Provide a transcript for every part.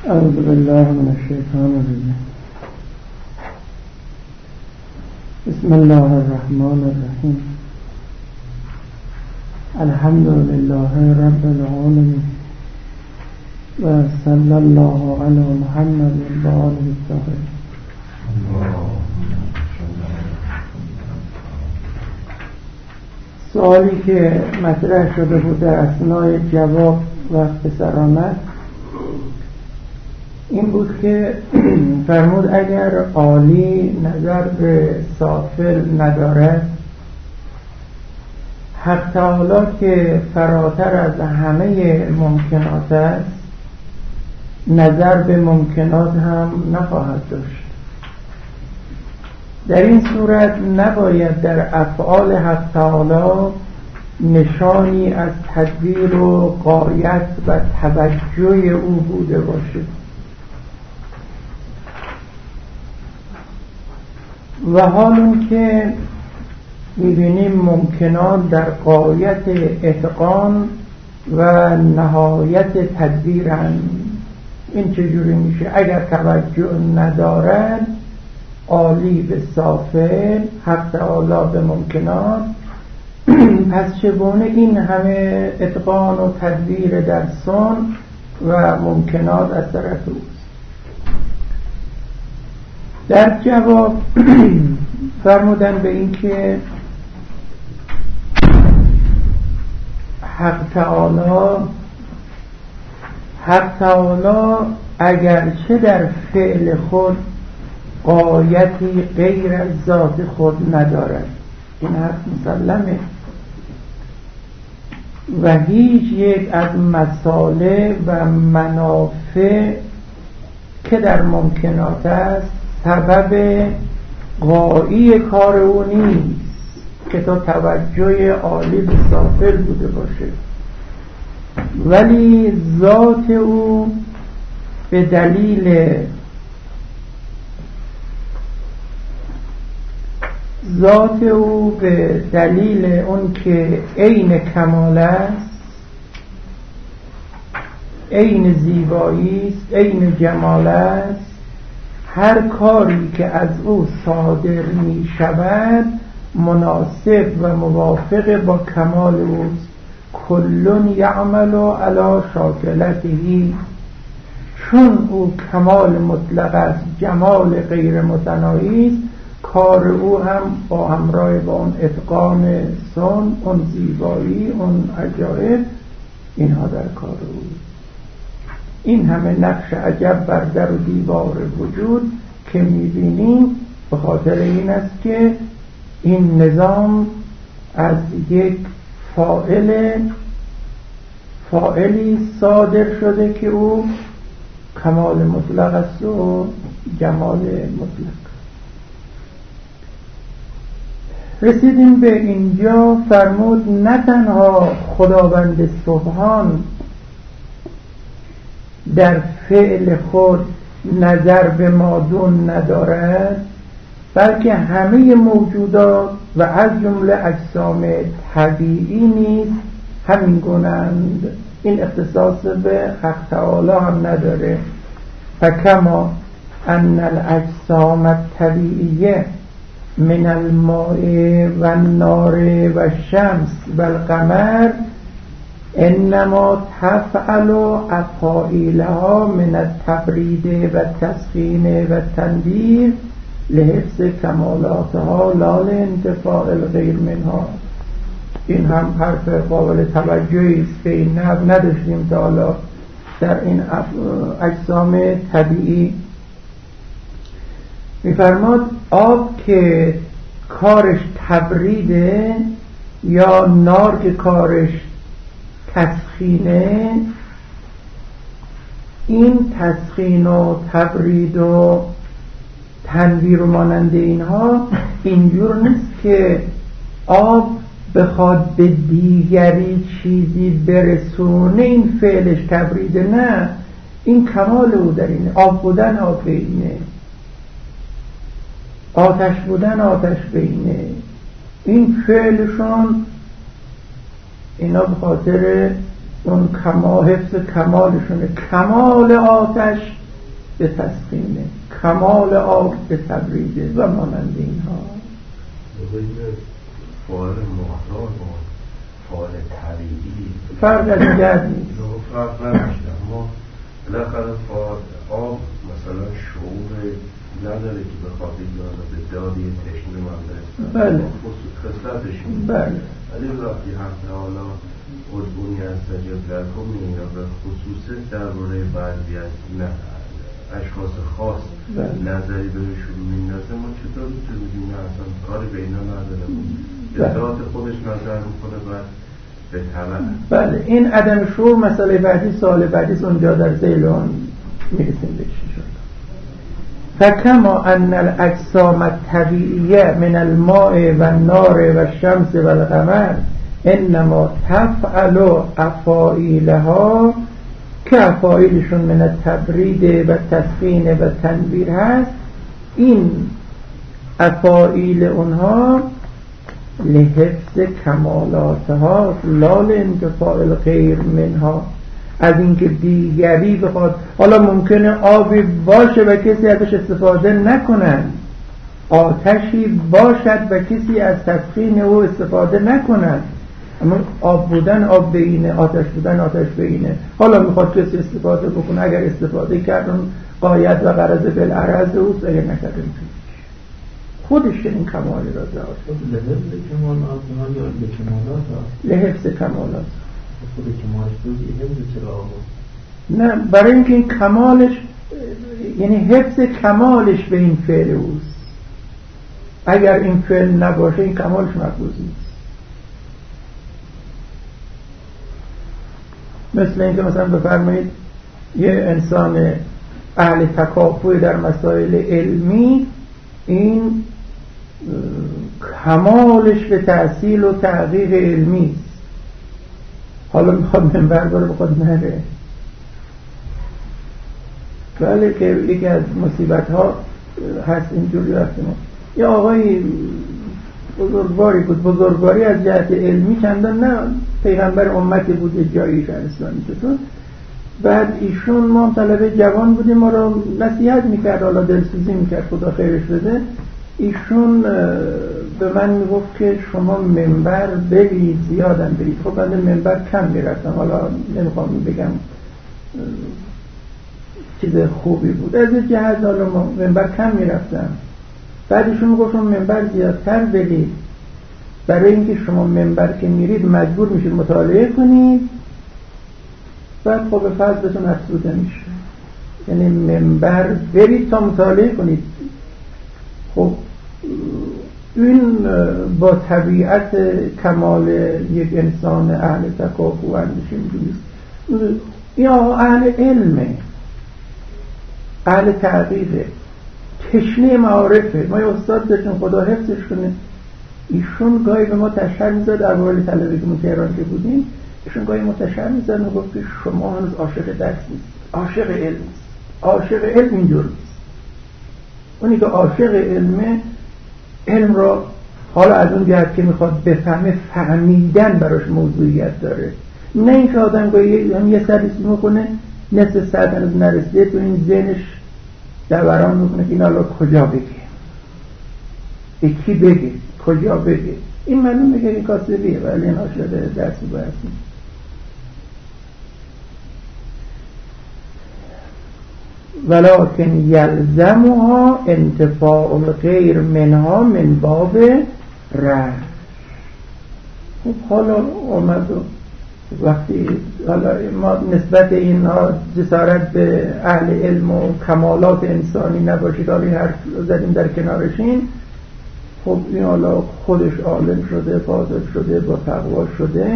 اعوذ بالله من الشیطان الرجیم. بسم الله الرحمن الرحیم. الحمد لله رب العالمین و صلی الله علی محمد و آله الطاهرین. سوالی که مطرح شده بود در اثنای جواب وقت سر آمد این بود که فرمود اگر عالی نظر به سافل ندارد، حق تعالی که فراتر از همه ممکنات است نظر به ممکنات هم نخواهد داشت. در این صورت نباید در افعال حق تعالی نشانی از تدبیر و غایت و توجه او بوده باشد و حال اون که میبینیم ممکنات در غایت اتقان و نهایت تدبیرند. این چجوری میشه؟ اگر توجه ندارد عالی به سافل، حق تعالی به ممکنات، پس چگونه این همه اتقان و تدبیر در صنع و ممکنات از طرف اوست؟ در جواب فرمودن به این که حق تعالی اگرچه در فعل خود غایتی غیر از ذات خود ندارد، این حق مسلمه، و هیچ یک از مصالح و منافع که در ممکنات است سبب غایی کار او نیست که تا توجه عالی به سافل بوده باشه، ولی ذات او به دلیل اون که عین کمال است، عین زیبایی است، عین جمال است، هر کاری که از او صادر می شود مناسب و موافق با کمال اوست. کلون یعمل علی شاکلته، چون او کمال مطلق است، جمال غیر متناهی است، کار او هم با همراه با اون اتقان صنع، اون زیبایی، اون عجایب، اینها در کار او. این همه نقش عجب بر در و دیوار وجود که میبینیم به خاطر این است که این نظام از یک فاعلی صادر شده که او کمال مطلق است و جمال مطلق. رسیدیم به اینجا فرمود نه تنها خداوند سبحان در فعل خود نظر به مادون ندارد، بلکه همه موجودات و از جمله اجسام طبیعی نیز همین گونند. این اختصاص به حق تعالی هم نداره. فکما ان الاجسام الطبیعیه من الماء و النار و الشمس و القمر انما تفعل افعالها من التبرید و التسخین و التنویر لحفظ کمالاتها لا لانتفاع الغیر منها. این هم حرف قابل توجهی است که این نحو نداشتیم تا حالا در این اجسام طبیعی. می‌فرماد آب که کارش تبریده یا نار که کارش تسخینه، این تسخین و تبرید و تنویر و مانند اینها اینجور نیست که آب بخواد به دیگری چیزی برسونه این فعلش تبریده، نه، این کمال او در اینه. آب بودن آب اینه، آتش بودن آتش بینه، این فعلشون اینا به خاطر اون حفظ کمالشونه. کمال آتش به تسخینه، کمال آب به تبریده و مانند اینها. فعال محتاط و فعال طبیعی فرق از دیگر نیست. فرق نمیشه، اما بالاخره فعال آب مثلا شعور نداره که بخواد به دادی تشنه من برسه. بله خصلتش بله. ولی وقتی هم حالا قربونی از تجربه لکم یا به خصوص درباره بعضی از اشخاص خاص نظری بهشون میندازه، ما چطور میتونیم بگیم نه اصلا کاری به اینا نداره، یا ذات خودش نظر میکنه و به طبع. بله این عدم شعور مسئله بعدی، سوال بعدی اونجا در ذیل اون میرسیم بهش. فکما ان الاجسام الطبیعیه من الماء و النار و الشمس و القمر انما تفعل افاعیلها که افاعیلشون من التبرید و تسخین و تنویر هست، این افاعیل اونها لحفظ کمالاتها لا لانتفاع الغیر منها، از اینکه دیگری بخواد. حالا ممکنه آبی باشه و کسی ازش استفاده نکنن، آتشی باشد و کسی از تسخین او استفاده نکنن، اما آب بودن آب بینه، آتش بودن آتش بینه. حالا میخواد کسی استفاده بکنه، اگر استفاده کردن قایت و غرض بالعرض اوست، اگر نکردن خودش این کمالی را داشت. لحفظ کمالات خود کمالش دوزی حفظ چرا آمود؟ نه، برای اینکه این کمالش یعنی حفظ کمالش به این فعل اوست. اگر این فعل نباشه این کمالش مقبوض نیست. مثل اینکه مثلا بفرمایید یه انسان اهل تکافؤ در مسائل علمی، این کمالش به تحصیل و تحقیق علمی است. حالا میخواد منبر باره بخواد نره. بله که یکی از مصیبت ها هست اینجوری وقتی ما یه آقای بزرگواری بود، بزرگواری از جهت علمی چندان نه پیغمبر امتی بود جایی شهرستانی چطور. بعد ایشون ما طلبه جوان بودیم، ما رو نصیحت میکرد، حالا دلسوزی میکرد، خدا خیرش بده. ایشون به من میگفت که شما منبر برید، زیادم برید. خب من منبر کم میرفتم، حالا نمیخوام بگم چیز خوبی بود از این جهت، حالا منبر کم میرفتم. بعد ایشون میگفت شما منبر زیادتر برید، برای اینکه شما منبر که میرید مجبور میشید مطالعه کنید، بعد خب به فضلتون افزوده میشه. یعنی منبر برید تا مطالعه کنید. خب این با طبیعت کمال یک انسان اهل تکافؤ و اندیشه نیست. یا اهل علمه، اهل تحقیقه، تشنه معارفه. ما یه استاد داشتیم خدا حفظش کنه، ایشون گاهی به ما تشهر میزد، اوایل طلبه که ما تهران که بودیم، ایشون گاهی ما تشهر میزد و گفت که شما هنوز عاشق درس نیست، عاشق علم نیست. عاشق علم اینجور نیست. اونی که عاشق علمه، علم را حالا از اون جهت که میخواد بفهمه، فهمیدن براش موضوعیت داره، نه اینکه آدم گاهی یه سریسی میکنه نصف ساعت هنوز نرسیده تو این ذهنش دوران میکنه که این حالا کجا بگه، به کی بگه، کجا بگه. این معلومه که این کاسبیه، ولی این عاشق درسی باید نیست. ولکن یلزمها انتفاع الغیر منها من باب رش. خب حالا آمد وقتی حالا ما نسبت اینها جسارت به اهل علم و کمالات انسانی نباشید، حالا این حرف زدیم در کنارشین. خب این حالا خودش عالم شده، فاضل شده، با تقوا شده،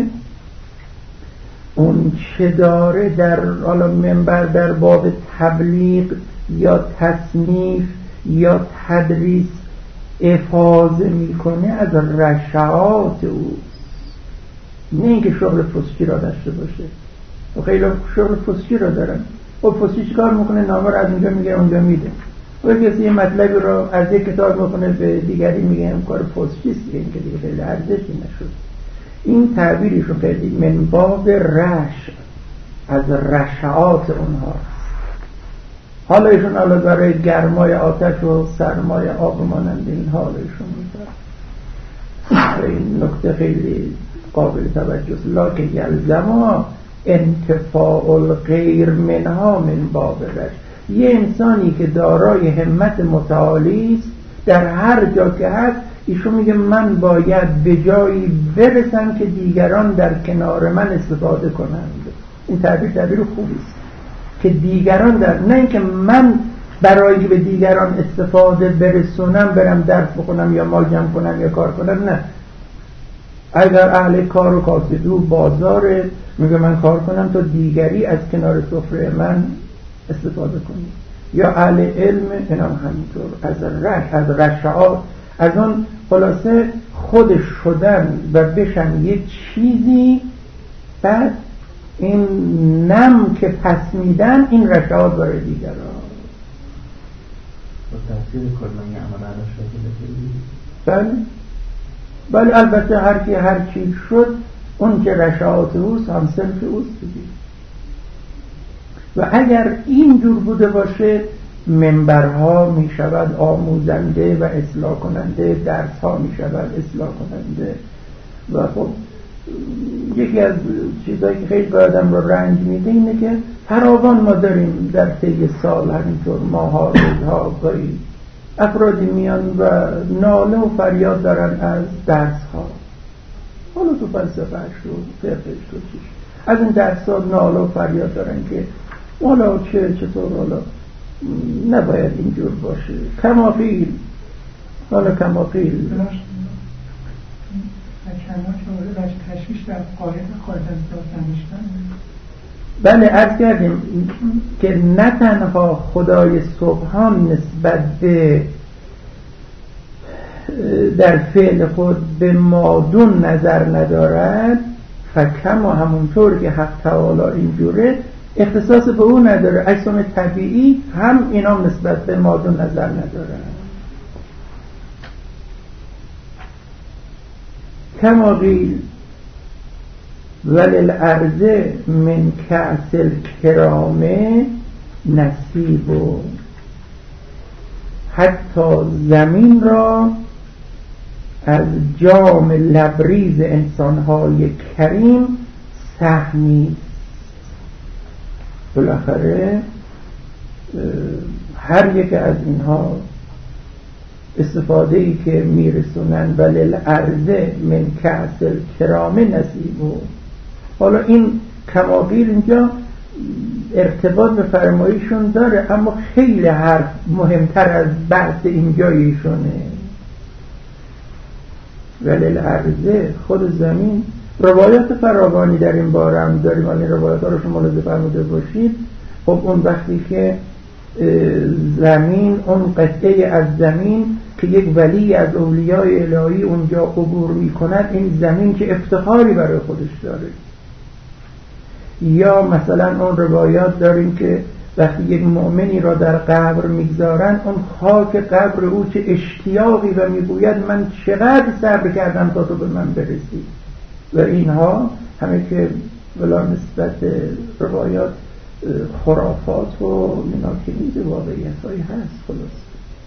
اون چه داره در حالا منبر در باب تبلیغ یا تصنیف یا تدریس افاضه میکنه از رشعات اوست، نه اینکه شغل فسقی را داشته باشه. و خیلی شغل فسقی را دارن. و فسقی چیکار میکنه؟ نامه را از اونجا میگه اونجا میده. و کسی یه مطلبی را از یک کتاب میکنه به دیگری میگه این کار فسقی است، این که دیگه خیلی ارزشی نشد. این تعبیرشون خیلی من باب رش، از رشعات اونها. حالا ایشون حالا برای گرمای آتش و سرمای آب مانند این حالشون میذاره. این نکته خیلی قابل توجه است. لکه یلزما انتفاع الغیر منها من بابرش. یه انسانی که دارای همت متعالی است در هر جا که هست، ایشون میگه من باید به جایی برسم که دیگران در کنار من استفاده کنند. این تعبیر خوبی است که دیگران در، نه اینکه من برای به دیگران استفاده برسونم برم درس بخونم یا مال جمع کنم یا کار کنم. نه، اگر اهل کار و کاسبی و بازار میگه من کار کنم تا دیگری از کنار سفره من استفاده کنی، یا اهل علم اینم همینطور، از رشعات، از اون خلاصه خودش شدن و بشن یه چیزی، بعد این نم که پس میدن این رشعات برای دیگران. و تاثیر کلانی عمل علا شده. بله البته هر چی شد اون که رشعات اوست هم صنف اوست دیگه. و اگر اینجور بوده باشه منبرها می شود آموزنده و اصلاح کننده، درس ها می شود اصلاح کننده. و خب یکی از چیزایی که خیلی به آدم رو رنج میده اینه که فراوان ما داریم در طی سال همینطور ماها روزها گاهی افرادی میان و ناله و فریاد دارن از درس ها، حالا تو فلسفه‌اش و فقهش و چیش، از این درس ها ناله و فریاد دارن که حالا چطور حالا نباید اینجور باشه، کما قیل. حالا کما قیل تشویش در قاعده خارج از دانشتن. بله عرض کردیم که نه تنها خدای سبحان نسبت به در فعل خود به مادون نظر ندارد، فکما همونطور که حق تعالی اینجوره اختصاص به اون نداره، اجسام طبیعی هم اینا نسبت به مادون نظر ندارن. کما قیل وللارض من کأس الکرام نصیب، حتی زمین را از جام لبریز انسانهای کریم سهمی. بالاخره هر یک از اینها استفاده‌ای که میرسونن وللارض من کأس الکرام نصیب. حالا این کماقیل اینجا ارتباط به فرمایشون داره، اما خیلی حرف مهمتر از بحث اینجایشونه. وللارض خود زمین. روایات فراوانی در این باره هم داریم، این روایات ها رو شما ملاحظه فرموده باشید. خب اون وقتی که زمین، اون قطعه از زمین که یک ولی از اولیای الهی اونجا عبور می کند، این زمین که افتخاری برای خودش داره. یا مثلا اون روایات داریم که وقتی یک مؤمنی را در قبر میگذارن، اون خاک قبر او چه اشتیاقی و میگوید من چقدر صبر کردم تا تو به من برسی. و اینها همه که بلا نسبت روایات خرافات و اینا که نیده واقعیت هایی هست. خلاص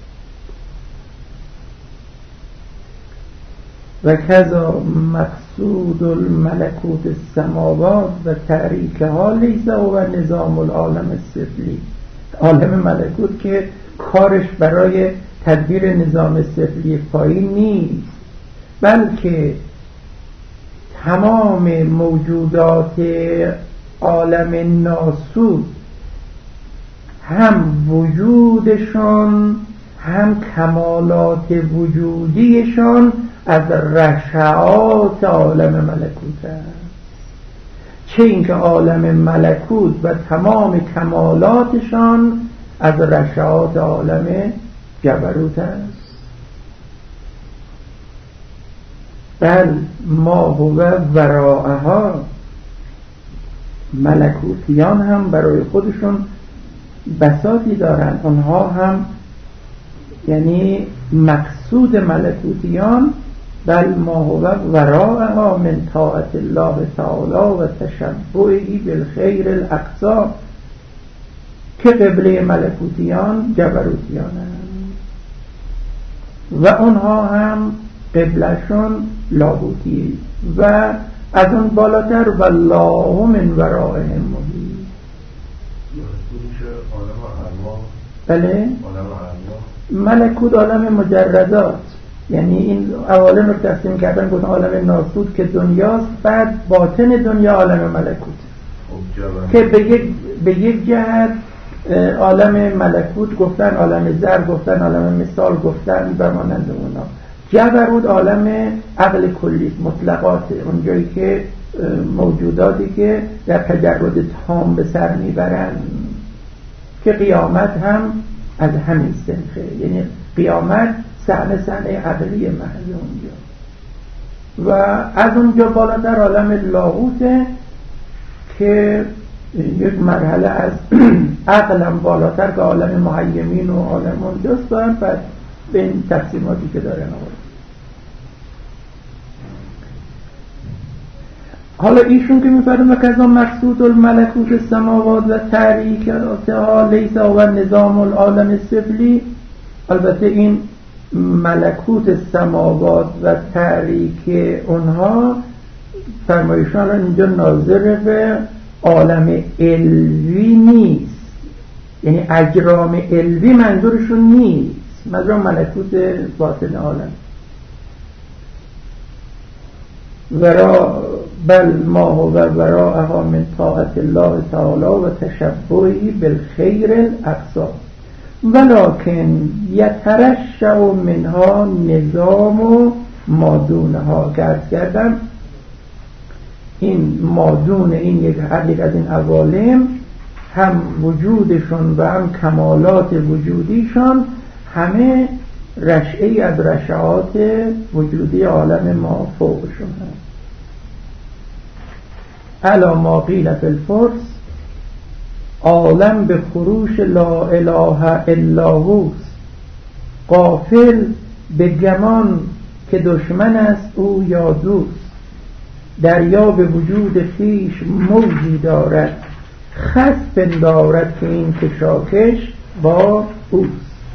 و کذا مقصود الملکوت السماوات و تحریک ها لیسه و نظام العالم السفلی. عالم ملکوت که کارش برای تدبیر نظام سفلی پایین نیست، بلکه تمام موجودات عالم ناسود هم وجودشون هم کمالات وجودیشون از رشعات عالم ملکوت است. چه اینکه عالم ملکوت و تمام کمالاتشان از رشعات عالم جبروت است. بل ما هو وراءها. ملکوتیان هم برای خودشون بساطی دارن، اونها هم یعنی مقصود ملکوتیان بل ما هو وراءها من طاعت الله تعالی و تشبعی بالخیر الاقصا. که قبله ملکوتیان جبروتیان هم و اونها هم قبلشون لاهوتی و از اون بالاتر والله من ورائهم محیط. بله ملکوت عالم مجردات، یعنی این عوالم رو تقسیم کردن گفتن عالم ناسود که دنیاست، بعد باطن دنیا عالم ملکوت که به یک جهت عالم ملکوت گفتن عالم زر گفتن عالم مثال گفتن و مانند اونا. جبروت عالم عقل کلی مطلقاته، اونجایی که موجوداتی که در تجرد تام به سر میبرن که قیامت هم از همین سنخه، یعنی قیامت صحنه عقلی محض اونجا و از اونجا بالاتر عالم لاهوته که یک مرحله از عقلم بالاتر که عالم محیمین و عالم اونجاست و بعد به این تقسیماتی که داره نوارد. حالا ایشون که میفرمه کذا مقصود الملکوت السماوات و تحریکاتها لیس و نظام العالم السفلی. البته این ملکوت السماوات و تحریک اونها فرمایشان اینجا ناظر به عالم علوی نیست، یعنی اجرام علوی منظورشون نیست، منظور ملکوت باطن عالم. ورا بل ما هو وراءها من طاعت الله تعالی و تشبهی بالخیر الاقصا ولکن یترشع منها نظام و مادونها. گرد کردم این مادون این یک از این عوالم هم وجودشون و هم کمالات وجودیشان همه رشعی از رشعات وجودی عالم ما فوقشون هست. الا ما قیل فی الفرس عالم به خروش لا اله الا هوست، غافل به گمان که دشمن است او یا دوست، دریا به وجود خویش موجی دارد، خس پندارد که این کشاکش با اوست.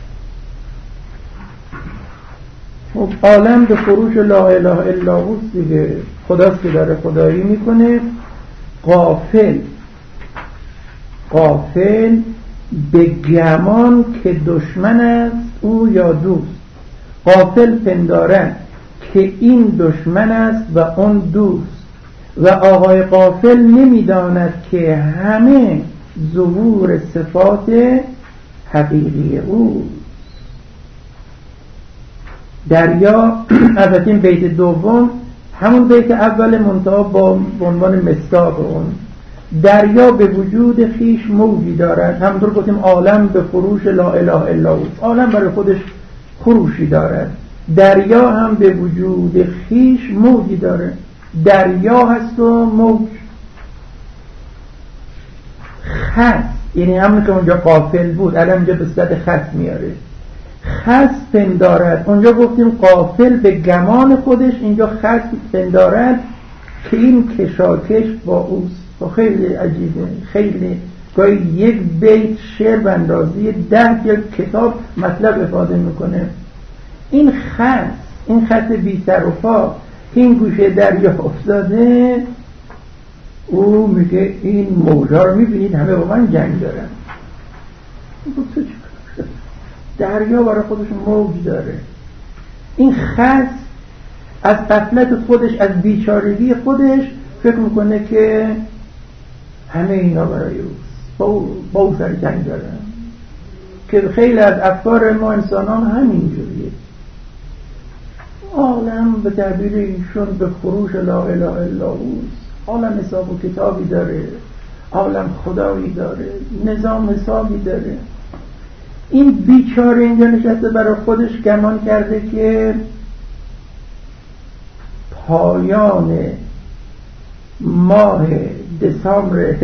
عالم به خروش لا اله الا هوست دیگه، خداست که داره خدایی میکنه. غافل به گمان که دشمن است او یا دوست، غافل پندارد که این دشمن است و اون دوست و آقای غافل نمیداند که همه ظهور صفات حقیقی او. دریا البته این بیت دوم همون بیت اول منتها با عنوان مصداق اون، دریا به وجود خیش موجی دارد. همونطور گفتیم عالم به خروش لا اله الا هو، عالم برای خودش خروشی دارد، دریا هم به وجود خیش موجی داره. دریا هست و موج. خس یعنی همون که اونجا غافل بود الان اینجا به صورت خس میاره. خس پندارد، اونجا گفتیم غافل به گمان خودش، اینجا خس پندارد که این کشاکش با اوست. خیلی عجیبه، خیلی گاهی یک بیت شعر به اندازه 10 کتاب مطلب افاده میکنه. این خط بی سر و پا که این گوشه دریا افتاده، او میگه این موجا رو میبینید همه با من جنگ دارن. دریا برای خودش موج داره. این خط از غفلت خودش، از بیچارگی خودش فکر میکنه که همه اینا برای اوست، با او سر جنگ دارن، که خیلی از افکار ما انسانان همینجوریه. عالم به تعبیر ایشون به خروش لا اله الا هوست، عالم حساب و کتابی داره، عالم خدایی داره، نظام حسابی داره. این بیچاره اینجا نشسته برای خودش گمان کرده که پایان ماه دسامبر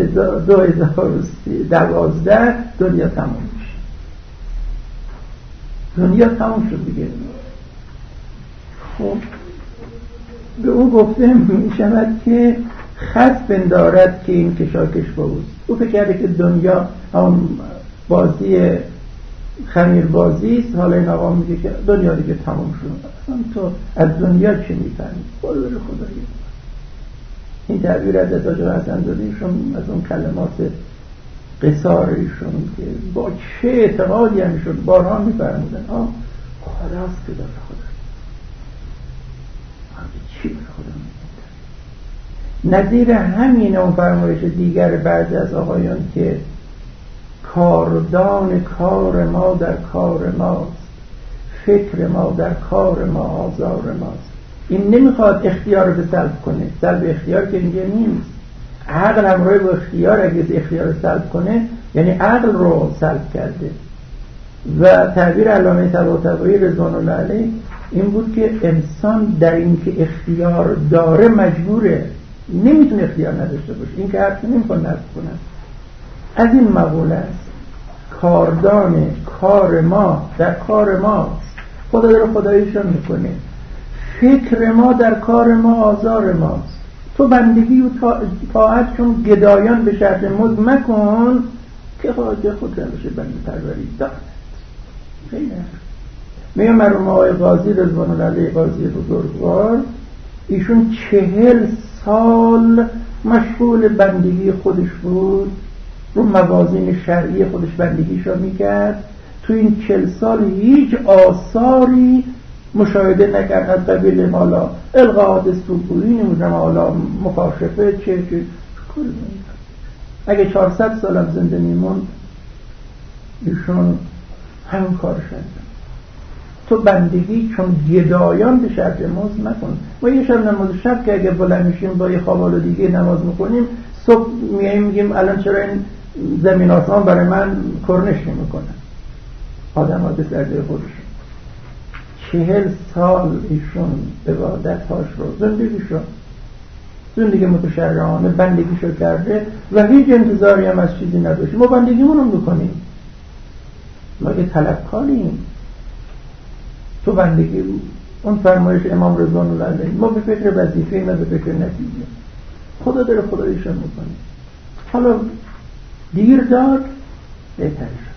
2012 دنیا تموم میشه. دنیا تموم شد دیگه. خب به او گفته میشود که خس پندارد که این کشاکش باوست. او فکر کرده که دنیا همون بازی خمیر بازی است. حالا این آقا میگه که دنیا دیگه تمام شد، اصلا تو از دنیا چی میفهمی؟ برو بر خدایی. این تعبیر از عطا حسن‌زاده‌ایشون از اون کلمات قصار ایشون که با چه اعتقادی هم شد بارها میفرمودن خلاص که داره خدا چی بر خدا میگه. نظیر همین اون فرمایش دیگر بعضی از آقایان که کاردان کار ما در کار ماست، فکر ما در کار ما آزار ماست. این نمیخواد اختیار رو سلب کنه، سلب اختیار که اینجا نیست. عقل همراه با اختیار اگه اختیار سلب کنه یعنی عقل رو سلب کرده. و تعبیر علامه طباطبایی رضوان الله علیه این بود که انسان در این که اختیار داره مجبوره، نمیتونه اختیار نداشته باشه. این که حرف نمیخواد نقد کنه. از این مقوله است کاردان کار ما در کار ماست، خدا داره خداییشون میکنه. فکر ما در کار ما آزار ماست. تو بندگی و طاعت چون گدایان به شرط مزد مکن که خواهد خود روش بنده پروری دارد. خیلی میگم مرحوم آقای قاضی رضوان الله علیه، قاضی بزرگوار، ایشون 40 سال مشغول بندگی خودش بود، رو موازین شرعی خودش بندگیشو میکرد. تو این 40 سال هیچ آثاری مشاهده نکرد از قبیل مالا القاءات سوگویی، نمیدونم حالا مکاشفه چه کل. اگه 400 سالم زنده میمون ایشون همون کارش انجام. تو بندگی چون گدایان به شرط مزد نکن. ما یه شب نماز شب که اگه بلند میشیم با یه خوابالو دیگه نماز میکنیم، صبح میگیم الان چرا این زمین آسمان برای من کرنش نمیکنن. آدم ها به سرده خودشون 40 سال ایشون عبادت هاش رو زندگی متشرعانه بندگیشو کرده و هیچ انتظاری هم از چیزی نداشت. ما بندگیمونو بکنیم، ما یه طلبکاریم. تو بندگی اون فرمایش امام رضوان الله علیه، ما به فکر وظیفه ما به فکر نتیجه. خدا داره خداییشون میکنه. حالا دیر داد بهتر شد.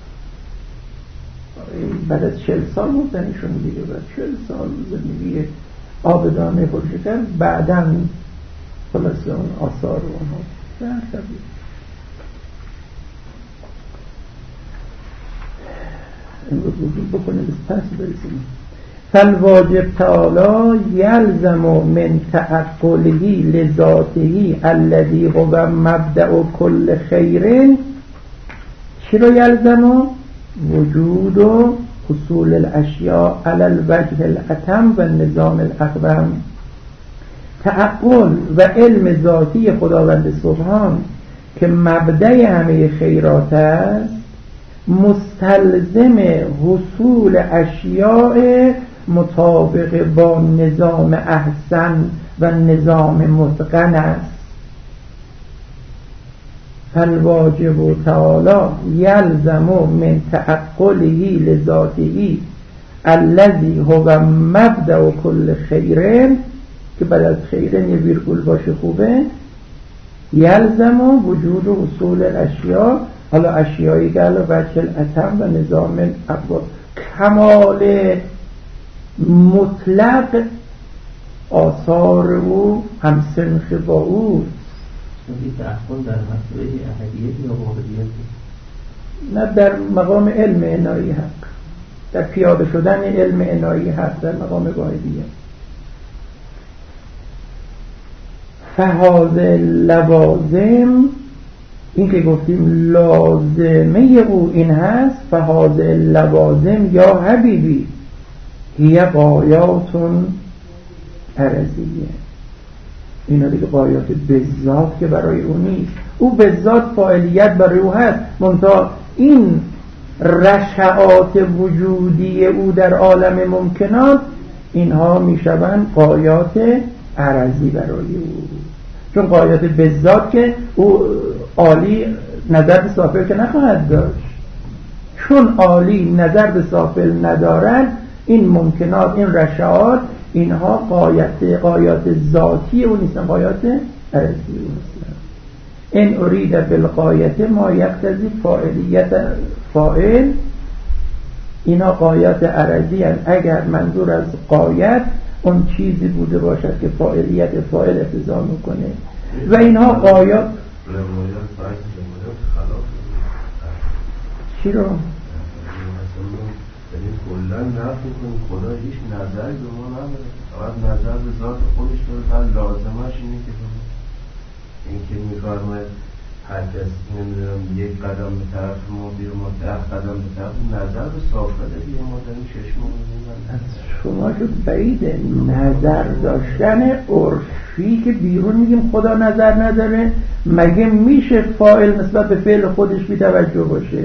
بعد از 40 سال بودنشون دیگه، بعد 40 سال زندگی آبدانه خودش کرد، بعداً خلاصه اون آثار و اونها در طبیعه. این رو بکنیم بس پس برسیم. فالواجب تعالی یلزم من تعقله لذاته الذی هو مبدأ کل خیر. چی رو یلزم؟ وجود و حصول الاشیاء علی الوجه الاتم و نظام الاقوم. تعقل و علم ذاتی خداوند سبحان که مبدأ همه خیرات است، مستلزم حصول اشیاء مطابق با نظام احسن و نظام متقن است. فالواجب تعالی یلزم من تعقله لذاته الذی هو مبدأ کل خیر، که بعد از خیرن یه ویرگول باشه خوبه، یلزم وجود و حصول الاشیاء، حالا اشیایی که علی وجه الاتم و نظام الاقوم، کمال مطلق آثار او همسنخ با او. این تعقل در مسئله احدیت یا واحدیت؟ نه، در مقام علم عنایی حق، در پیاده شدن علم عنایی حق در مقام واحدیت. فهذا لوازم، این که گفتیم لازمه او این هست. فهذا لوازم یا حبیبی هی قایات عرضیه. اینا دیگه قایات بذات که برای او نیست. او بذات فاعلیت برای او هست، منتها این رشعات وجودی او در عالم ممکنات اینها میشوند قایات عرضی برای او. چون قایات بذات که او عالی نظر به سافل که نخواهد داشت، چون عالی نظر به سافل ندارد، این ممکنات، این رشعات، اینها قایات ذاتی او نیستن، قایات عرضی او نیستن. این ارید بالغایت ما یقتضی فاعلیت فاعل. اینا غایات عرضی هست. اگر منظور از غایت اون چیزی بوده باشد که فاعلیت فاعل اقتضا میکنه و اینها غایات. چی رو؟ یعنی کلن نفی کنیم خدا هیچ نظری به ما نداره، فقط نظر به ذات خودش داره، فقط لازمش اینه که این که میفرماید هر کس نمیدونم یک قدم به طرف ما بیره ما 10 قدم به طرف، نظر به صافله بیره ما داریم چشم رو میبینیم. شما شد بعیده نظر داشتن عرفی که بیرون میگیم خدا نظر نداره. مگه میشه فاعل نسبت به فعل خودش بی توجه باشه؟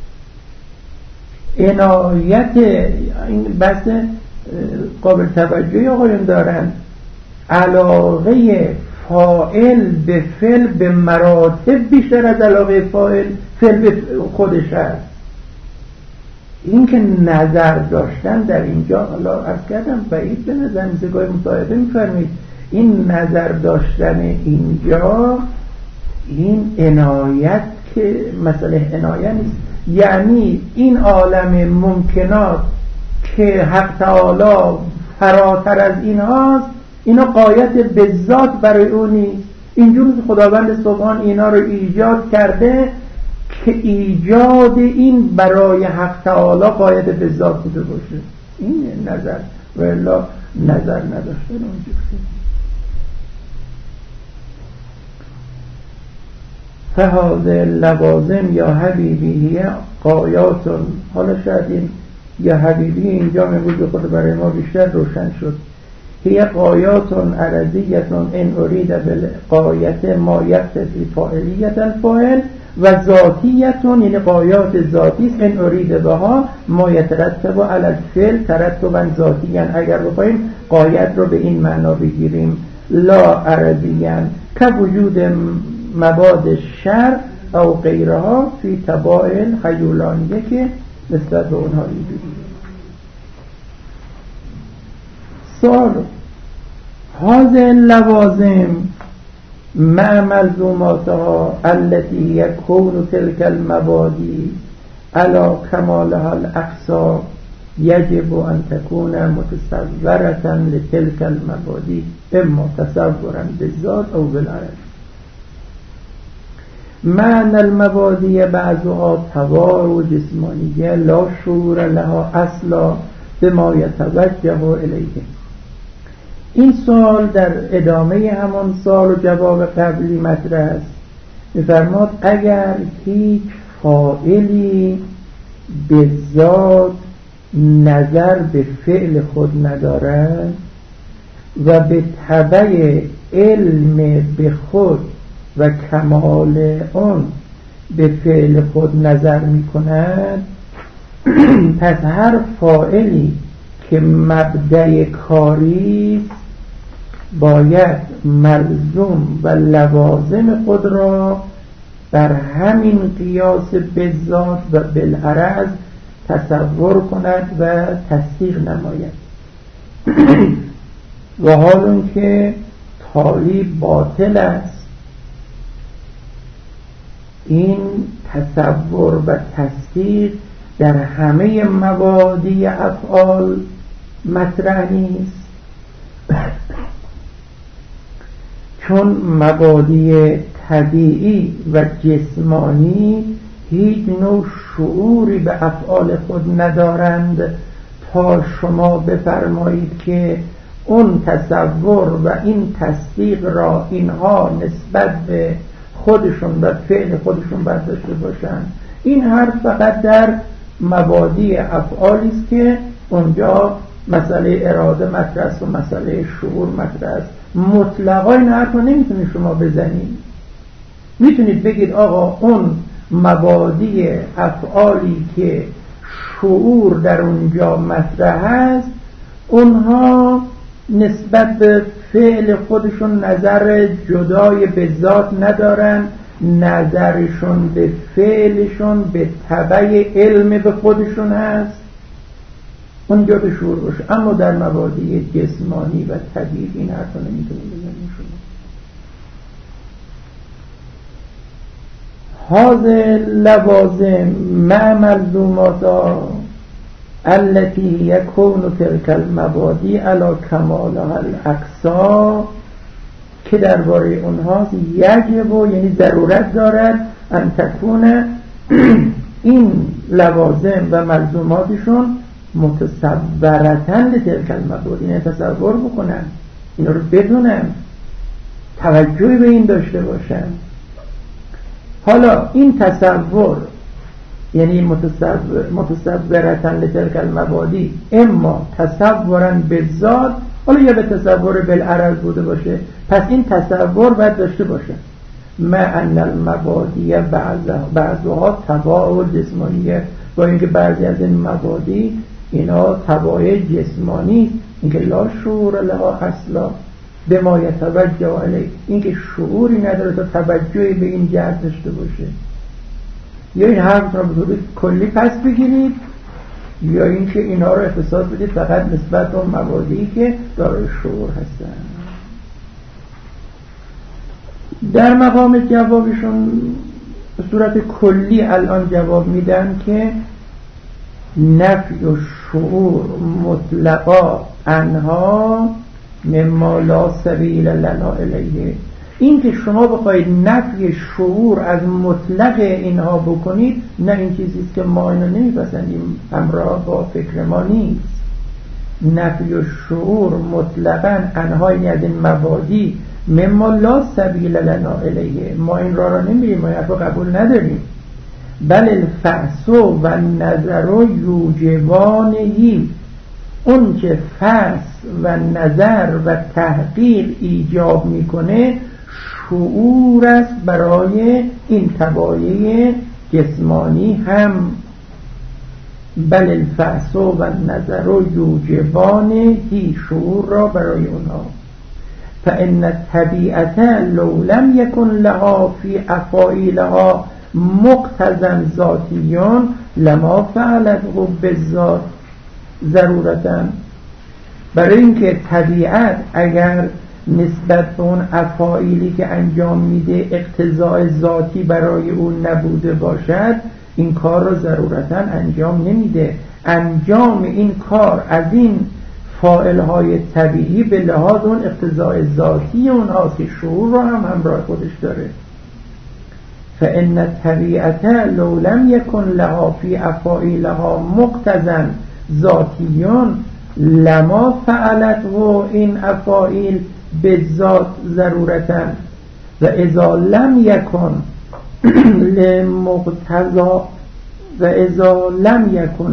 عنایت این بحث قابل توجهی آقایون دارن. علاقه فاعل به فعل به مراتب بیشتر از علاقه فعل به خودش هست. این که نظر داشتن در اینجا، حالا عرض کردم بعید به نظر میسه، گاهی مصاحبه میفرمید این نظر داشتن اینجا این عنایت که مسئله عنایت نیست. یعنی این عالم ممکنات که حق تعالی فراتر از این هاست، اینا غایت به ذات برای اون نیست. اینجوری که خداوند سبحان اینا رو ایجاد کرده که ایجاد این برای حق تعالی غایت به ذات بوده باشه. این نظر و الا نظر نداشته اونجوری. فهذا لوازم یا حبیبی غایات. حالا شاید این یا حبیبی اینجا میگوید خود برای ما بیشتر روشن شد. هی غایات عرضیت ان ارید بالغایت ما یقتضی فاعلیت الفاعل و ذاتیت، یعنی غایات ذاتی است. ان ارید بها ما یترتب علی الفعل ترتبا ذاتیا. اگر بخوایم غایت رو به این معنا بگیریم لا عرضیا که وجود مواد شر او غیرها فی طبائع خیولانیه که نسبت به اونها اینجوری. سوال هذه اللوازم مع ملزوماتها التي يكون تلك المبادئ على كمالها الأقصى يجب أن تكون متصورة لتلك المبادئ اما تصورا بالذات او بالعرض. معنى المبادئ بعضها توار و جسمانیه لا شعور لها اصلا بما يتوجه الیه. این سوال در ادامه همان سوال و جواب قبلی مطرح است. می‌فرماد اگر هیچ فاعلی به ذات نظر به فعل خود ندارد و به تبع علم به خود و کمال آن به فعل خود نظر می کند، پس هر فاعلی که مبدأ کاری باید ملزوم و لوازم خود را بر همین قیاس به ذات و بالعرض تصور کند و تصدیق نماید. و حال اون که تالی باطل است، این تصور و تصدیق در همه مبادی افعال مطرح نیست، چون مبادی طبیعی و جسمانی هیچ نوع شعوری به افعال خود ندارند تا شما بفرمایید که اون تصور و این تصدیق را اینها نسبت به خودشون و فعل خودشون برداشته باشند. این حرف فقط در مبادی افعالی است که اونجا مسئله اراده مطرح است و مسئله شعور مطرح است. مطلقا این حرف رو نمیتونید شما بزنید. میتونید بگید آقا اون مبادی افعالی که شعور در اونجا مطرح است، اونها نسبت به فعل خودشون نظر جدای به ذات ندارن، نظرشون به فعلشون به تبع علم به خودشون هست، اونجا به شعور باشه. اما در مبادی جسمانی و طبیعی این حرفا نمیتونید بزنید شما. هذه لوازم مع ملزوماتها التي يكون تلك المبادی علی کمالها الاقصا، که درباره اونها یجب و یعنی ضرورت دارد ان تکون این لوازم و ملزوماتشون متصورتن لتلک المبادی، یعنی تصور بکنن، اینا رو بدونن، توجهی به این داشته باشن. حالا این تصور یعنی متصورتن لتلک المبادی اما تصورن به ذات، حالا یا به تصور بالعرض بوده باشه، پس این تصور باید داشته باشه ما ان المبادی بعضها تباع جسمانیه، با اینکه بعضی از این مبادی اینا تباع جسمانی، اینکه لا شعور لها اصلا به ما یتوجه علیه، اینکه شعوری نداره تا توجهی به این جهت داشته باشه. یا این حرف را به طور کلی پس بگیرید، یا اینکه اینا رو اختصاص بدید فقط نسبت اون مبادی که دارای شعور هستن. در مقام جوابشون به صورت کلی الان جواب میدن که نفی و شعور مطلقا انها مما لا سبیل لنا الیه، این که شما بخواید نفی شعور از مطلق اینها بکنید، نه این چیزیست که ما اینو نمیپسندیم، همراه با فکر ما نیست. نفی و شعور مطلقا انهای از این مبادی مما لا سبیل لنا الیه، ما این را نمیریم، ما این رو قبول نداریم. بل الفحص و نظر یوجبانهی، اون که فحص و نظر و تحقیق ایجاب میکنه شعور است برای این تبایع جسمانی هم. بل الفحص و نظر یوجبانهی، شعور را برای اونها. فإن الطبیعة لو لم يكن لها في افاعیلها مقتضا ذاتیون لما فعلته بالذات ضرورتاً، برای اینکه طبیعت اگر نسبت به اون افاعیلی که انجام میده اقتضاء ذاتی برای اون نبوده باشد، این کار رو ضرورتاً انجام نمیده. انجام این کار از این فاعلهای طبیعی به لحاظ اون اقتضاء ذاتی اونها که شعور رو هم همراه خودش داره. فإن الطبیعة لو لم يكن لها في افاعیلها مقتضا ذاتیون لما فعلت و این افاعیل به ذات ضرورتا و اذا لم یکن لمقتضا و اذا لم یکن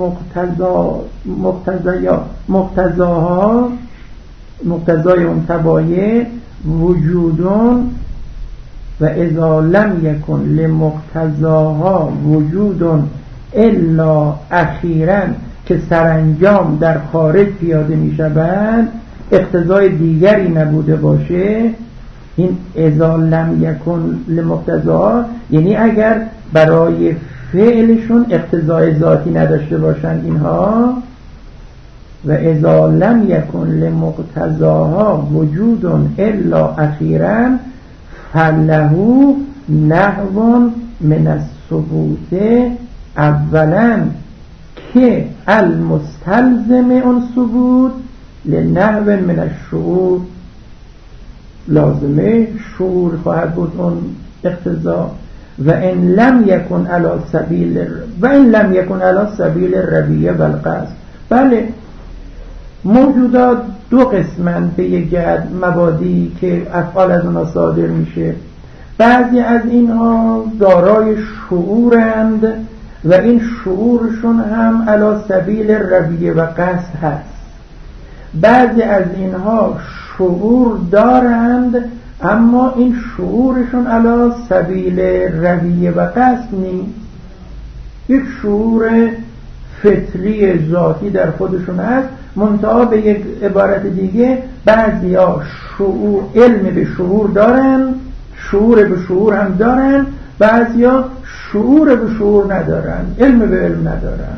مقتضاها مقتضای اون تبایع وجودون و اذا لم یکن لمقتضاها وجودون الا اخیراً که سرانجام در خارج پیاده می شوند اقتضای دیگری نبوده باشه. این اذا لم یکن لمقتضا یعنی اگر برای فعلشون اقتضای ذاتی نداشته باشند اینها. و اذا لم یکن لمقتضاها وجود الا اخیراً فله نحو من الثبوت اولاً که المستلزم اون ثبوت لنحو من الشعور، لازمه شعور خواهد بود اون اقتضا. و ان لم یکن علی سبیل الرویه و القصد. بله موجودات دو قسمن به یک جهت مبادی که افعال از اونها صادر میشه. بعضی از اینها دارای شعورند و این شعورشون هم علی سبیل رویه و قصد هست. بعضی از اینها شعور دارند اما این شعورشون علی سبیل رویه و قصد نیست. یک شعور فطری ذاتی در خودشون هست، منتها به یک عبارت دیگه بعضی ها شعور علم به شعور دارن، شعور به شعور هم دارن، بعضی ها شعور به شعور ندارن، علم به علم ندارن.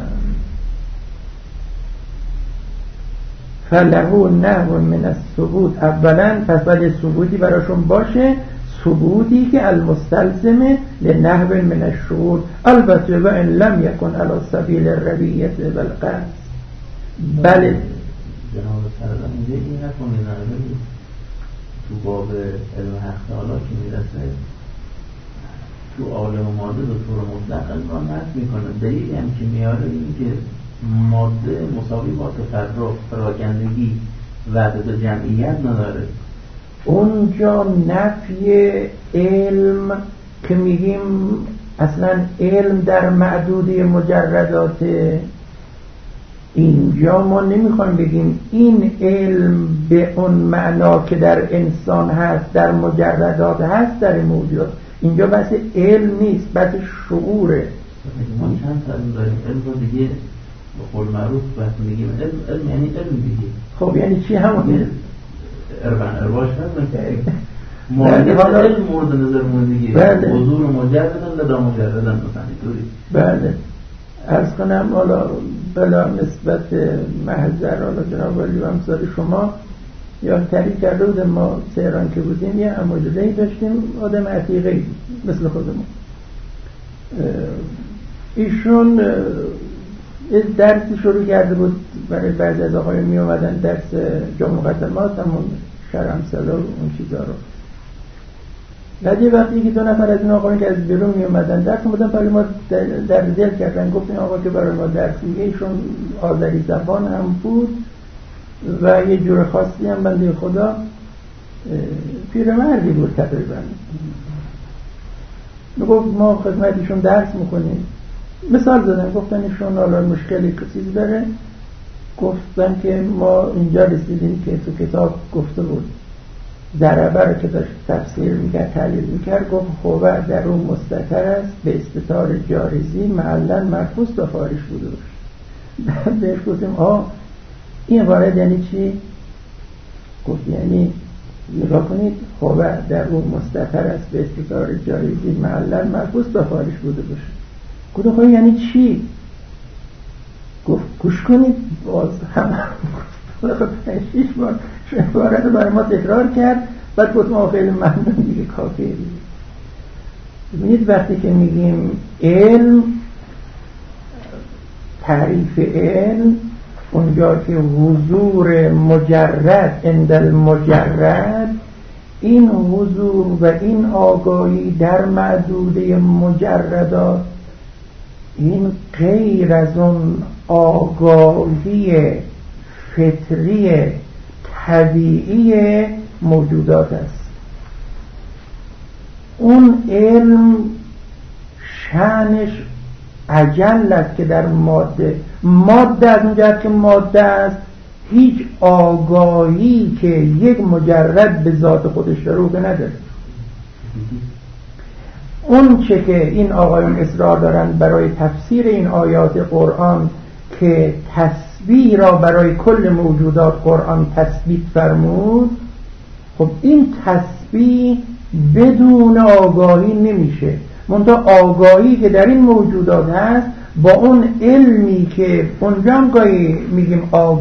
فله نحو من الثبوت اولا، پس باید ثبوتی براشون باشه. ثبوتی که المستلزم لنحو من الشعور، البته و ان لم یکن علی سبیل الربیت و القصد. بله جناب سردار اینجا این نکنه تو باب علم حق تعالی که میرسه تو عالم ماده به طور مطلق نقد میکنه. دلیلی هم که میاره این که ماده مساوی با تفرق، پراکندگی، وحدت و جمعیت نداره. اونجا نفی علم که میگیم اصلا علم در معدوده مجردات، اینجا ما نمیخوایم بگیم این علم به اون معنا که در انسان هست در مجردات هست در موجود. اینجا بحث علم نیست، بحث شعوره. ما چند تعلیم داریم علم رو دیگه به قول معروف بحث میگیم علم یعنی علم دیگه. خب یعنی چی همونه؟ ارواش مورد علم مورد نظر موندگی حضور مجردن لدا مجردن مثلا طوری. بله عرض کنم حالا بلا نسبت محضر حالا جناب ولی و امثال شما یا تحریک کرده بودم ما تهران که بودیم یه اموجدهی داشتیم آدم عتیقه مثل خودمون، ایشون درسی شروع کرده بود برای بعضی از آقای می اومدن درس جامع مقدمات همون شرم سلا و اون چیزا رو. بعد یه وقتی که 2 نفر از این آقایون که از بیرون می اومدن درس بودن برای ما در دل کردن، گفتن آقا که برای ما درس میگه، ایشون آذری زبان هم بود و یه جور خاصی هم بنده خدا پیرمردی بود تقریبا. گفت ما خدمتشون درس میکنیم. مثال زدن گفتن ایشون حالا مشکلی کسی داره، گفتن که ما اینجا رسیدیم که تو کتاب گفته بود ضربه رو که داشت تفسیر میکرد تحلیل میکرد، گفت خوبه در اون مستتر است به استتار جارزی معلن مرفوض تا فارش بوده باشه. بهش گفتیم این عبارت یعنی چی؟ گفت یعنی نگاه کنید خوبه در اون مستتر است به استتار جارزی معلن مرفوض تا فارش بوده باشه. گفتم خب یعنی چی؟ گفت گوش کنید باز هم 5-6 بار عبارت رو برای ما تکرار کرد. بعد گفت ما خیلی ممنون دیگه کافیه دیگه. ببینید وقتی که میگیم علم، تعریف علم اونجا که حضور مجرد عند المجرد، این حضور و این آگاهی در معدوده مجردات، این غیر از اون آگاهی فطری طبیعی موجودات است. اون علم شأنش اجل است که در ماده از اون جهت که ماده است هیچ آگاهی که یک مجرد به ذات خودش رو که نداره. اون چه که این آقایون اصرار دارن برای تفسیر این آیات قرآن که تسبیح را برای کل موجودات قرآن تثبیت فرمود، خب این تسبیح بدون آگاهی نمیشه. منتها آگاهی که در این موجودات هست با اون علمی که اونجا هم گاهی میگیم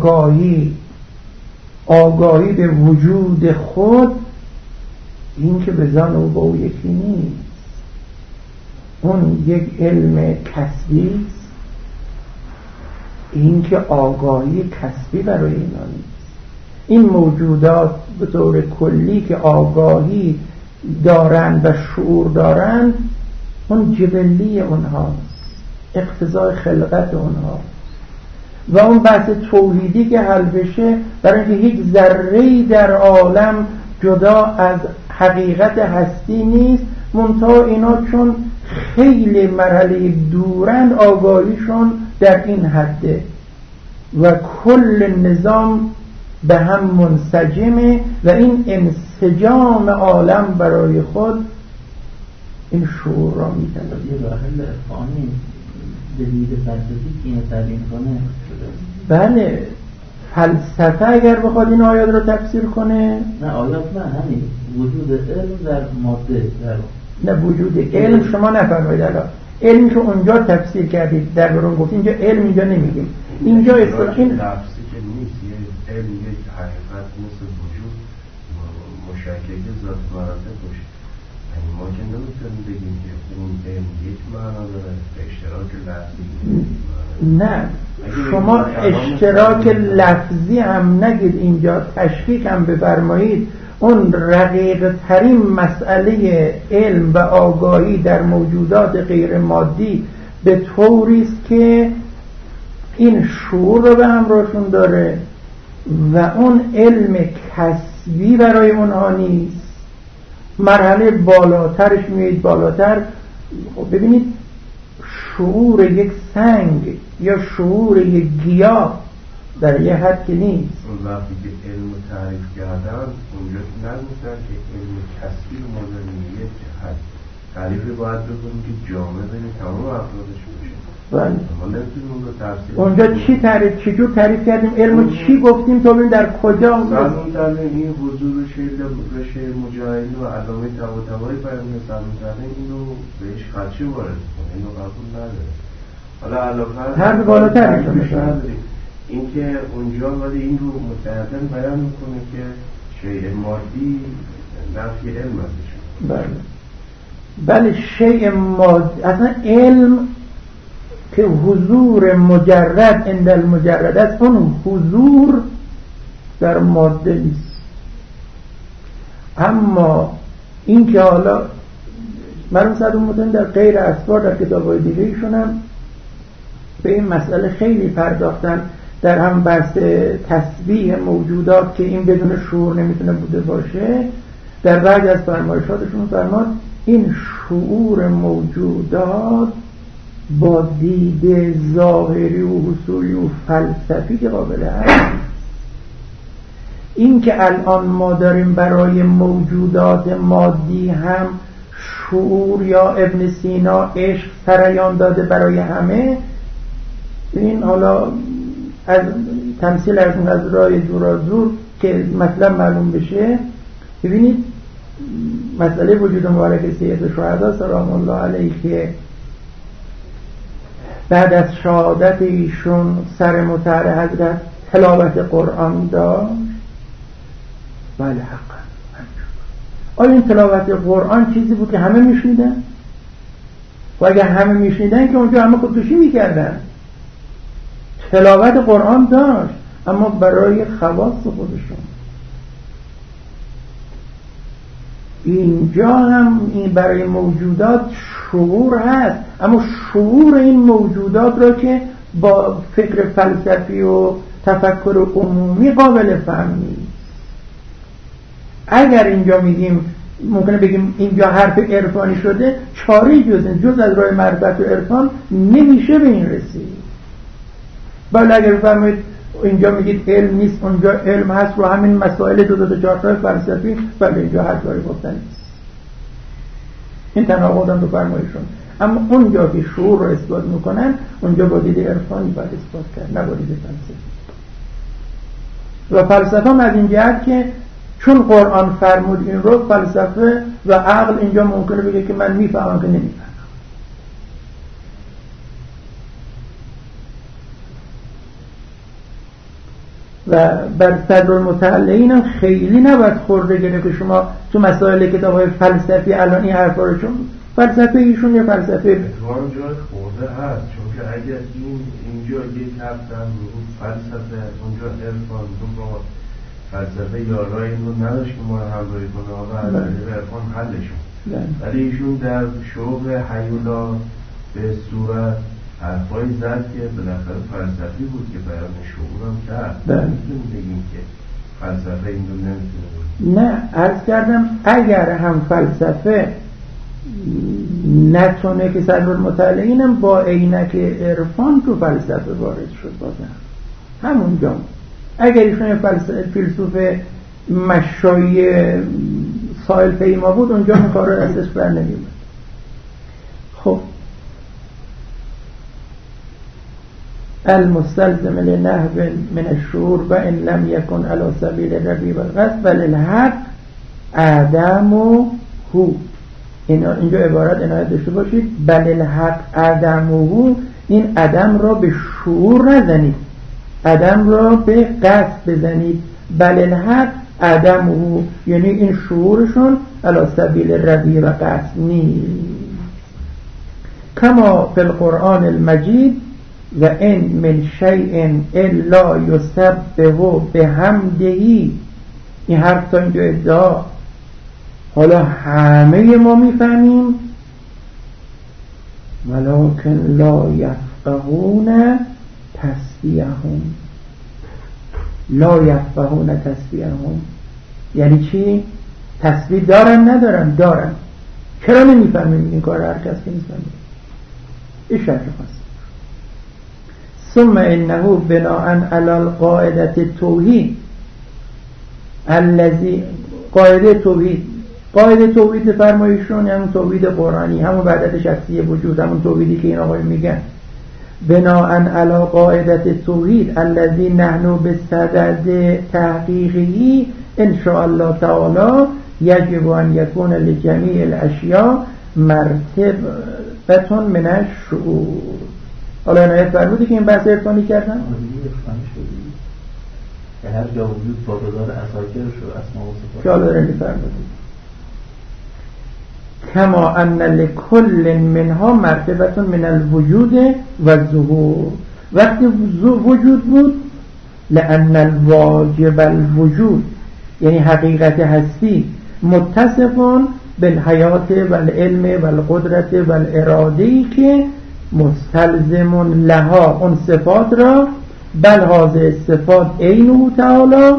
آگاهی به وجود خود، این که به ذات او با او یکی نیست. اون یک علم کسبی است، این که آگاهی کسبی برای اینا نیست. این موجودات به طور کلی که آگاهی دارند و شعور دارند، اون جبلی اونهاست، اقتضای خلقت اونهاست. و اون بحث توحیدی که حل بشه برای اینکه هیچ ذره‌ای در عالم جدا از حقیقت هستی نیست، منتها اینا چون خیلی مرحله دورند آگاهیشون در این حده و کل نظام به هم منسجمه و این انسجام عالم برای خود این شعور را می‌طلبه. یه راه حل افغانی دلیل فلسفی که اینو تعیین کنه. بله، فلسفه اگر بخواد این آیات رو تفسیر کنه، نه آیات نه، همین وجود علم در ماده نه وجود علم شما نفرمایید. الان علم که اونجا تفسیر کردید در برون گفت اینجا علم اینجا نمیگیم. اینجا اصطلاح این لفظی که نیست، یه علم یک حقیقت مثل وجود مشکل ذات مراتب باشه. ما که نمیتونیم بگیم که اون علم یک معنا داره، اشتراک لفظی نه، شما اشتراک لفظی هم نگید اینجا، تشکیک هم بفرمایید. اون رقیق ترین مسئله علم و آگاهی در موجودات غیر مادی به طوری است که این شعور رو به همراهشون داره و اون علم کسبی برای اونها نیست. مرحله بالاترش میید بالاتر، ببینید شعور یک سنگ یا شعور یک گیاه در یه حد که نیست. اون وقتی که علم تعریف کردن اونجا نگفتن که علم کسبی رو ما داریم یک جهت تعریفی باید بکنیم که جامعه بین تمام افرادش باشه. بله. ما نمیتونیم اون رو تفسیر اونجا چی تعریف، چجور تعریف کردیم علم چی گفتیم تا ببین در کجا سلمان این حضور رشه مجاهدین و علامه طباطبایی پیامبر سلمان اینو بهش خدشه وارد کنه، اینو قبول نداره. حالا علاوه هر بالاتر میشه اینکه اونجا ولی این رو متعدل بیان میکنه که شیء مادی نفی علم ازش. بله شیء مادی، اصلا علم که حضور مجرد عند المجرد است، اون حضور در ماده نیست. اما این که حالا مرحوم صدوق مطمئن در غیر اسفار در کتاب‌های دیگه ایشونم به این مسئله خیلی پرداختن، در هم بحث تسبیح موجودات که این بدون شعور نمیتونه بوده باشه. در بعضی از فرمایشاتشون فرماد این شعور موجودات با دید ظاهری و حصولی و فلسفی که قابل هست. این که الان ما داریم برای موجودات مادی هم شعور یا ابن سینا عشق سریان داده برای همه، این حالا از تمثیل از رای دورازور که مطلب معلوم بشه. ببینید مسئله وجود مبارک سید شهدا سلام الله علیه که بعد از شهادت ایشون سر مطهر حضرت تلاوت قرآن داشت. بله حقا. آیا این تلاوت قرآن چیزی بود که همه میشنیدن؟ و اگر همه میشنیدن که اونجا همه خودکشی میکردن. تلاوت قرآن داشت اما برای خواص خودشون. اینجا هم این برای موجودات شعور هست، اما شعور این موجودات را که با فکر فلسفی و تفکر عمومی قابل فهم نیست. اگر اینجا میگیم ممکنه بگیم اینجا حرف عرفانی شده، چاره جز از راه معرفت و عرفان نمیشه به این رسید. بله اگر بفرمایید اینجا میگید علم نیست اونجا علم هست، رو همین مسائل دو چهار فلسفی، بله اینجا حرف برای گفتن نیست. این تناقض هم بفرماییشون. اما اونجا که شعور رو اثبات میکنن اونجا با دید عرفانی باید اثبات کرد، نه با دید فلسفی. و فلسفه هم از این جهت که چون قرآن فرمود این رو، فلسفه و عقل اینجا ممکنه بگه که من میفهمم که نمیفهمم. و بر صدر المتعلقین هم خیلی نباید خورده گرفت که شما تو مسائل کتاب های فلسفی الان این حرفا رو، چون فلسفه ایشون یه فلسفه اتوان جای خورده هست، چون که اگر اینجا یک هفتن رو فلسفه اونجا عرفان دو فلسفه یارای این رو نداشت که ما رو همراهی کنه و از عرفان حلشون، ولی ایشون در شغل حیولا به صورت حرفای زد که بالاخره فلسفی بود که بیان شعور هم کرد. نمیتونیم بگیم که فلسفه این رو نمیتونه بود. نه عرض کردم اگر هم فلسفه نتونه که صدر المتعلقین هم با عینک عرفان تو فلسفه وارد شد بازم همونجا. اگر ایشون فیلسوف مشایی سائل پیما بود اونجا این کار رو ازش بر نمی‌اومد. خب المستلزم لنحو من الشعور و ان لم يكن على سبيل الربيع والقصد وللحق عدمه. اینجا عبارت عنایت داشته باشید، بل الحق عدمه، این عدم را به شعور نزنید، عدم را به قصد بزنید. بل الحق عدم او، یعنی این شعورشون علی سبیل رویه و قصد نیست. کما فی القرآن المجید و ان من شیء الا یسبح بحمده. این حرف تا اینجا ادعا. حالا همه ما میفهمیم ولکن لا یفقهون تسبیحهم. لا یفقهون تسبیحهم یعنی چی؟ تسبیح دارن ندارن؟ دارن. چرا نمیفهمیم این کار؟ هر کس که میفهمیم. این شرح خاص. ثم انه بناء علی القاعده التوحید الذی قاعده توحید فرمایشون همون توحید قرآنی، همون وحدت شخصی وجود، همون توحیدی که این آقای میگن. بناء علی قاعده التوحید الذی نحن بصدد تحقیقه ان شاء الله تعالی یجب ان یکون لجمیع الاشیاء مرتبه من الشعور. حالا عنایت فرمودی که این بحث عرفانی کردن که هر جا وجود پاددار اساکر شو اسماء و صفات که حالا دارن فرمودی کما ان لکل منها مرتبه من الوجود و الظهور. وقتی وجود بود لان الواجب الوجود یعنی حقیقت هستی متصفون بالحیات والعلم والقدرت والاراده که مستلزم لها اون صفات را بل هذه صفات عینه تعالی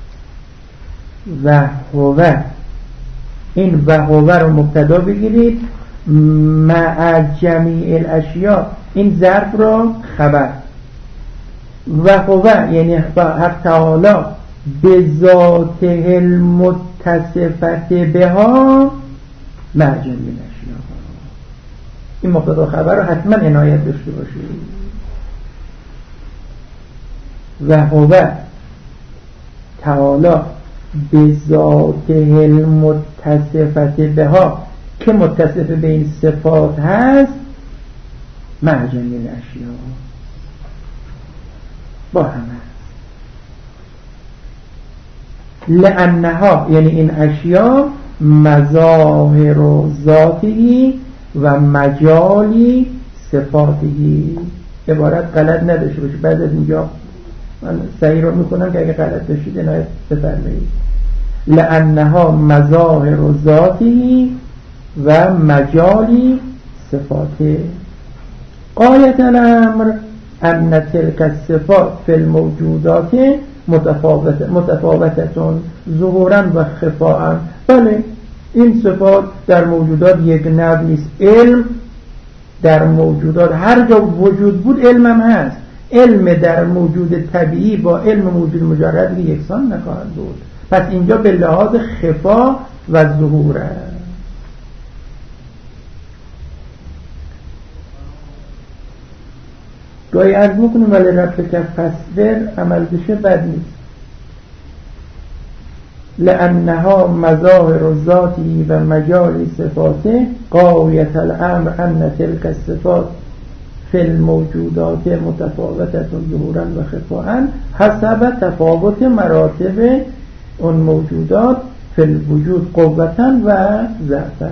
و هو. این و هو رو مبتدا بگیرید مع جمیع الاشیاء، این ظرف را خبر. و هو یعنی حق تعالی به ذاته المتصفت بها مع جمیع الاشیاء. این مبتدا خبر رو حتما عنایت داشته باشید. و هو تعالی به ذاته المتصفت بها که متصف به این صفات هست مع جمیع الاشیاء با همه. لانها یعنی این اشیاء مظاهر ذاتی و مجالی صفاتی. عبارت غلط نداشته باشه. بعد از اینجا من صحیح رو میکنم که اگه غلط داشتید عنایت بفرمایید. لانها مظاهر ذاتی و مجالی صفاتی. غایت الامر ان تلك الصفات فی الموجودات متفاوتتون ظهورا و خفاء. بله این صفات در موجودات یک نوع نیست. علم در موجودات هر جا وجود بود علم هم هست. علم در موجود طبیعی با علم موجود مجرد یکسان نخواهد بود. پس اینجا به لحاظ خفا و ظهور است. گاهی عرض میکنیم ولی رفت که فصبر عمل بشه بد نیست. لانها مظاهر ذاتی و مجال صفاته غایت الامر ان تلك الصفات فی الموجودات متفاوتة ظهورا و خفاء حسب تفاوت مراتب اون موجودات فی الوجود قوتا و ضعفا.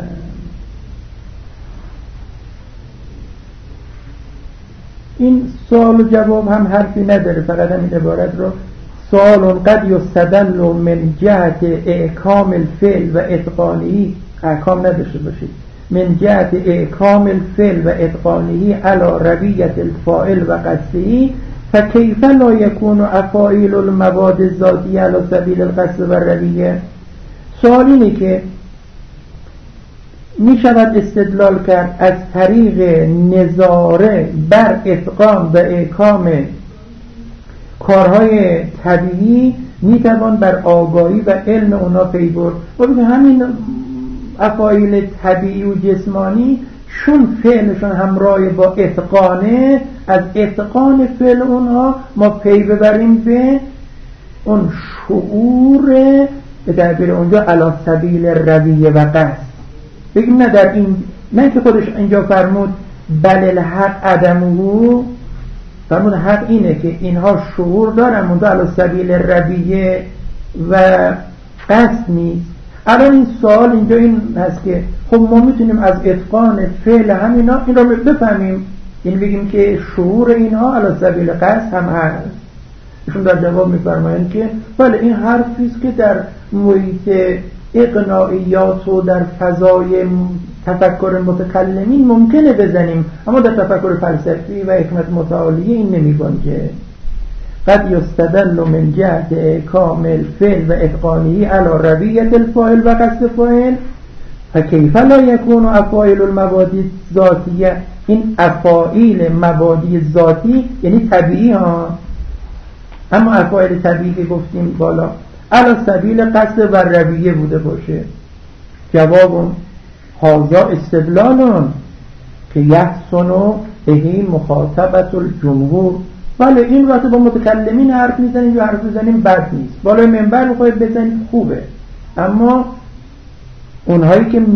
این سوال و جواب هم حرفی نداره، فقط همین عبارت رو سوال قد یستدل من جهت احکام الفعل و اتقانهی، احکام نداشته باشید، من جهت احکام الفعل و اتقانهی علی رویت الفاعل و قصدهی فکیف لا یکون افاعیل المواد الذاتی علی سبیل القصد و رویه. سوال اینه که می شود استدلال کرد از طریق نظاره بر اتقان و احکام کارهای طبیعی می توان بر آگاهی و علم اونا پی برد. و بگه همین افاعیل طبیعی و جسمانی چون فعلشون همراه با اتقانه، از اتقان فعل اونها ما پی ببریم به اون شعور، به تعبیر اونجا علی سبیل رویه و قصد. بگیم نه در این، نه که خودش اینجا فرمود بل الحق عدمه، فرمود حق اینه که اینها شعور دارن منتها علی سبیل رویه و قصد نیست. الان این سوال اینجا این هست که خب ما میتونیم از اتقان فعل همینا این را بفهمیم، این بگیم که شعور اینها علی سبیل قصد هم هست. ایشون در جواب میفرمایند که بله این حرفی است که در محیط اقناعیات و در فضای تفکر متکلمین ممکنه بزنیم، اما در تفکر فلسفی و حکمت متعالیه این نمیگنجه. قد یستدل من جهت کامل فعل و اتقانه علی رویت الفاعل و قصد فاعل فکیف لا یکون افاعیل المبادی ذاتیه. این افاعیل مبادی ذاتی یعنی طبیعی ها، اما افاعیل طبیعی که گفتیم بالا علی سبیل قصد و رویه بوده باشه. جواب هذا استدلال که یحسن به مخاطبت الجمهور. بله این وقت با متکلمین حرف میزنیم یا حرف میزنیم بد نیست، بالای منبر میخواید بزنید خوبه، اما اونهایی که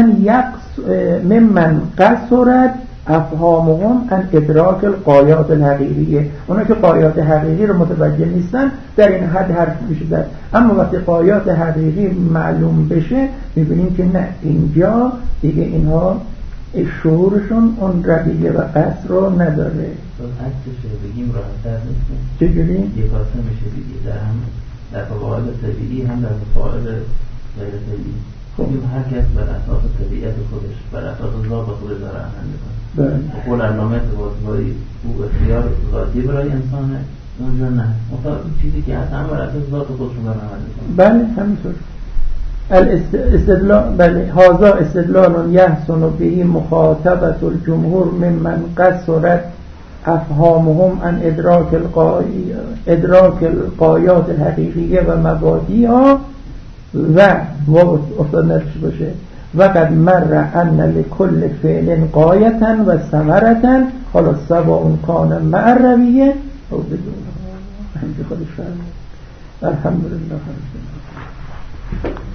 ممن قصرت افهامهم عن ادراک القایات الحقیقیه، اونهایی که قایات حقیقی رو متوجه نیستن در این حد حرف میشه زد. اما وقتی قایات حقیقی معلوم بشه میبینیم که نه، اینجا دیگه اینها شعورشون اون رویه و قصد رو نداره. عکسش بگیم راحت‌تر نیست. چجوری؟ یک کاسه میشه دیگه در فواعل طبیعی هم در فواعل غیر طبیعی. خب هر کس بر اساس طبیعت خودش، بر اساس ذات خودش داره عمل میکنه. بله. قول علامه طباطبایی او اختیار ذاتی برای انسانه، اونجا نه. مطابق چیزی که هست هم بر اساس ذات خودشون داره عمل میکنه. بله همینطور. الاستدلال بله هذا استدلال یحسن به مخاطبت الجمهور ممن قصرت افهامهم عن ادراک القایات الحقیقیه و مبادیها و افتاد نفش باشه و قد مر ان لكل فعل قایتا و ثمرتا خلاص سواء کان مع الرویه او بدون. همین خودش فرمود. الحمدلله.